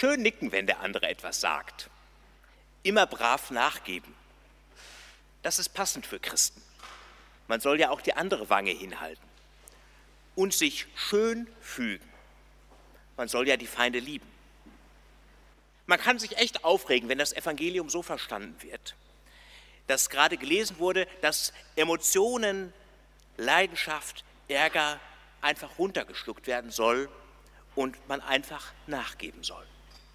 schön nicken, wenn der andere etwas sagt. Immer brav nachgeben. Das ist passend für Christen. Man soll ja auch die andere Wange hinhalten. Und sich schön fügen. Man soll ja die Feinde lieben. Man kann sich echt aufregen, wenn das Evangelium so verstanden wird, dass gerade gelesen wurde, dass Emotionen, Leidenschaft, Ärger einfach runtergeschluckt werden soll und man einfach nachgeben soll.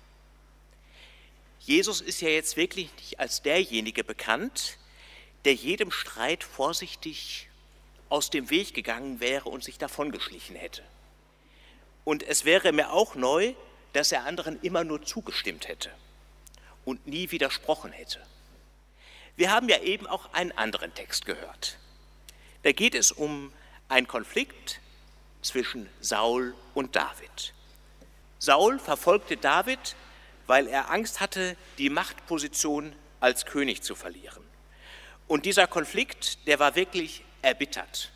Jesus ist ja jetzt wirklich nicht als derjenige bekannt, der jedem Streit vorsichtig aus dem Weg gegangen wäre und sich davongeschlichen hätte. Und es wäre mir auch neu, dass er anderen immer nur zugestimmt hätte und nie widersprochen hätte. Wir haben ja eben auch einen anderen Text gehört. Da geht es um einen Konflikt zwischen Saul und David. Saul verfolgte David, weil er Angst hatte, die Machtposition als König zu verlieren. Und dieser Konflikt, der war wirklich erbittert.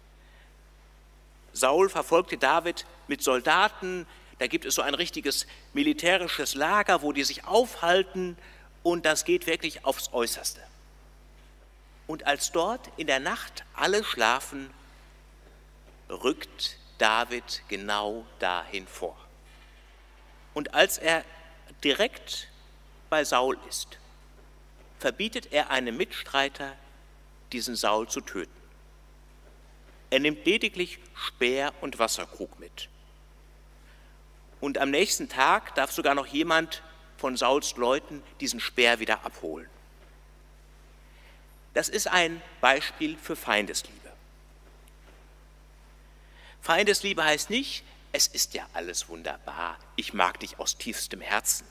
Saul verfolgte David mit Soldaten. Da gibt es so ein richtiges militärisches Lager, wo die sich aufhalten und das geht wirklich aufs Äußerste. Und als dort in der Nacht alle schlafen, rückt David genau dahin vor. Und als er direkt bei Saul ist, verbietet er einem Mitstreiter, diesen Saul zu töten. Er nimmt lediglich Speer und Wasserkrug mit. Und am nächsten Tag darf sogar noch jemand von Sauls Leuten diesen Speer wieder abholen. Das ist ein Beispiel für Feindesliebe. Feindesliebe heißt nicht, es ist ja alles wunderbar, ich mag dich aus tiefstem Herzen.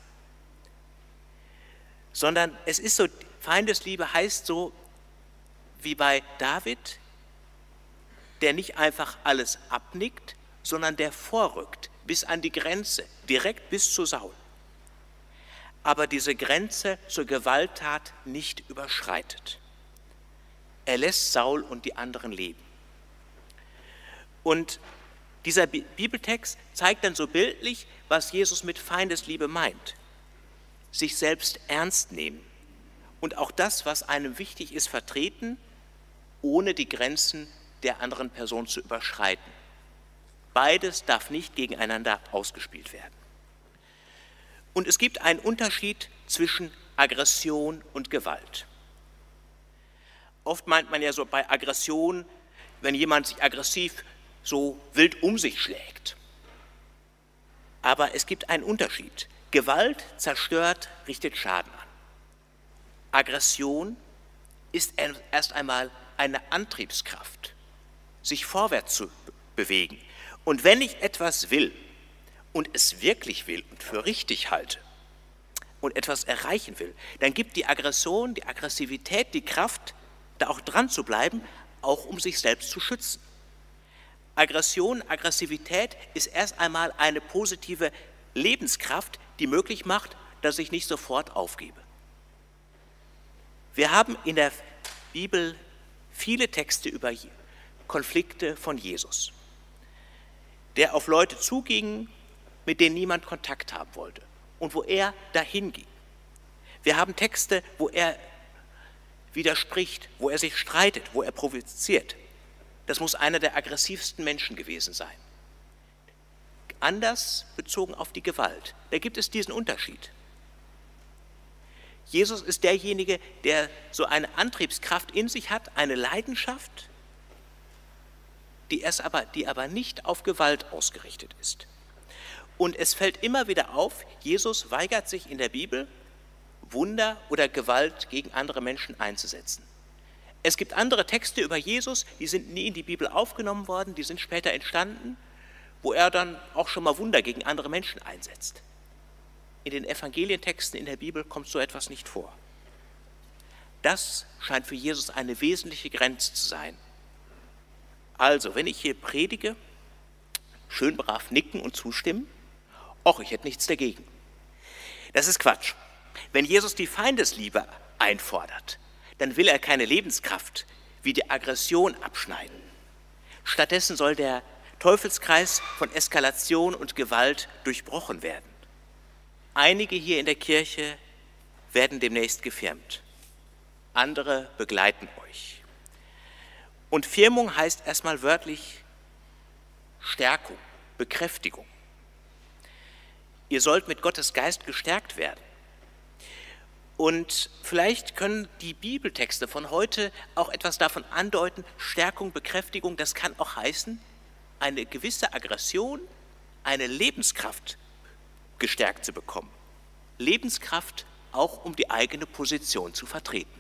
Sondern es ist so, Feindesliebe heißt so wie bei David, der nicht einfach alles abnickt, sondern der vorrückt bis an die Grenze, direkt bis zu Saul. Aber diese Grenze zur Gewalttat nicht überschreitet. Er lässt Saul und die anderen leben. Und dieser Bibeltext zeigt dann so bildlich, was Jesus mit Feindesliebe meint. Sich selbst ernst nehmen und auch das, was einem wichtig ist, vertreten, ohne die Grenzen der anderen Person zu überschreiten. Beides darf nicht gegeneinander ausgespielt werden. Und es gibt einen Unterschied zwischen Aggression und Gewalt. Oft meint man ja so bei Aggression, wenn jemand sich aggressiv so wild um sich schlägt. Aber es gibt einen Unterschied. Gewalt zerstört, richtet Schaden an. Aggression ist erst einmal eine Antriebskraft, sich vorwärts zu bewegen. Und wenn ich etwas will und es wirklich will und für richtig halte und etwas erreichen will, dann gibt die Aggression, die Aggressivität, die Kraft, da auch dran zu bleiben, auch um sich selbst zu schützen. Aggression, Aggressivität ist erst einmal eine positive Lebenskraft, die möglich macht, dass ich nicht sofort aufgebe. Wir haben in der Bibel viele Texte über Konflikte von Jesus, der auf Leute zuging, mit denen niemand Kontakt haben wollte und wo er dahin ging. Wir haben Texte, wo er widerspricht, wo er sich streitet, wo er provoziert. Das muss einer der aggressivsten Menschen gewesen sein. Anders bezogen auf die Gewalt. Da gibt es diesen Unterschied. Jesus ist derjenige, der so eine Antriebskraft in sich hat, eine Leidenschaft, die aber nicht auf Gewalt ausgerichtet ist. Und es fällt immer wieder auf, Jesus weigert sich in der Bibel, Wunder oder Gewalt gegen andere Menschen einzusetzen. Es gibt andere Texte über Jesus, die sind nie in die Bibel aufgenommen worden, die sind später entstanden, wo er dann auch schon mal Wunder gegen andere Menschen einsetzt. In den Evangelientexten in der Bibel kommt so etwas nicht vor. Das scheint für Jesus eine wesentliche Grenze zu sein. Also, wenn ich hier predige, schön brav nicken und zustimmen, och, ich hätte nichts dagegen. Das ist Quatsch. Wenn Jesus die Feindesliebe einfordert, dann will er keine Lebenskraft wie die Aggression abschneiden. Stattdessen soll der Teufelskreis von Eskalation und Gewalt durchbrochen werden. Einige hier in der Kirche werden demnächst gefirmt, andere begleiten euch. Und Firmung heißt erstmal wörtlich Stärkung, Bekräftigung. Ihr sollt mit Gottes Geist gestärkt werden. Und vielleicht können die Bibeltexte von heute auch etwas davon andeuten. Stärkung, Bekräftigung, das kann auch heißen, eine gewisse Aggression, eine Lebenskraft gestärkt zu bekommen. Lebenskraft auch, um die eigene Position zu vertreten.